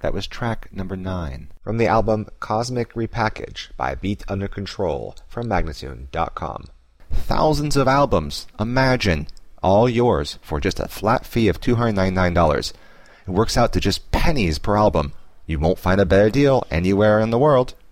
That was track number 9. From the album Cosmic Repackage by Beat Under Control from Magnatune.com. Thousands of albums, imagine, all yours for just a flat fee of $299. It works out to just pennies per album. You won't find a better deal anywhere in the world.